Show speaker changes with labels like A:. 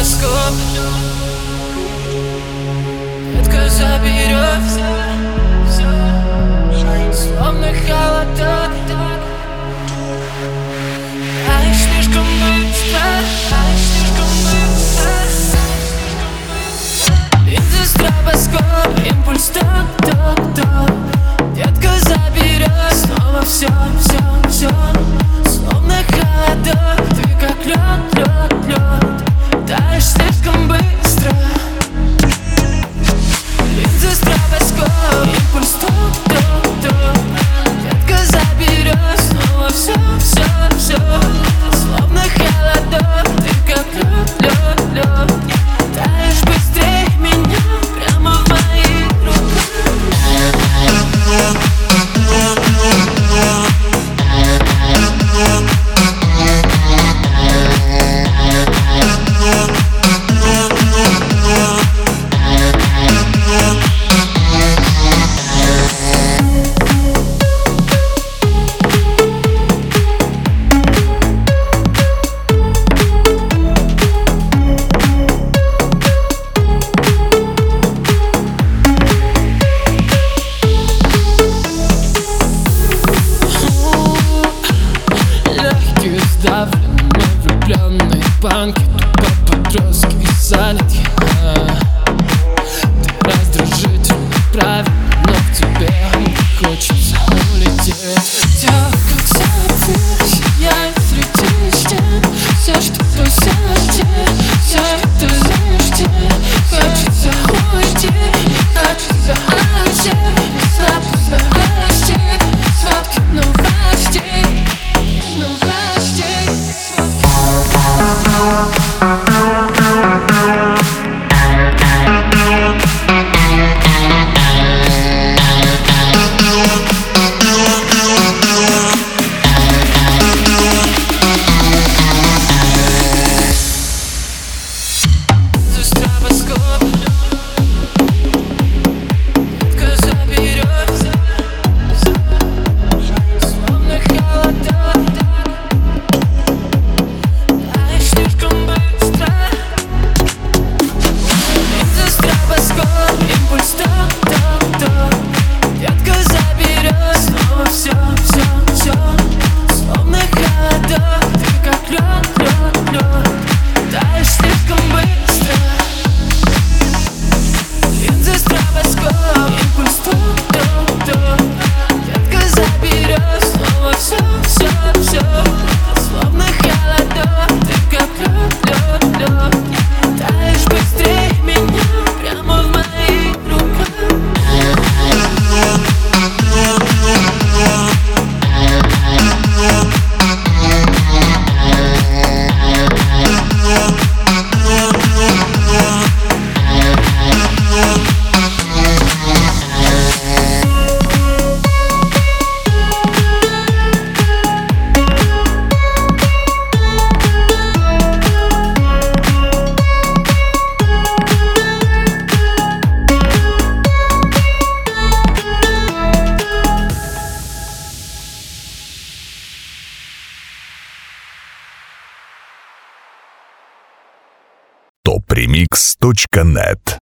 A: стробоскоп. Детка заберет все, словно холодок. Таешь слишком быстро, линзы стробоскоп, импульс ток-ток-ток. Детка заберет снова все, словно холодок. Ты как лед, таешь слишком быстро. Линзы стробоскоп, импульс ток-ток-ток. Детка заберет снова все, словно холодок. Ты как лед, таешь быстрее меня прямо в моих руках. Сдавленные, влюбленные банки, тупо подростки и занятые. Ты раздражительный, правильно, но в тебе хочется улететь. Тебя как сапфир сияет среди стен. Все, что позади, все это лишь хочется уйти, хочется отсеять. Новости, сводки новостей.
B: Topremix.net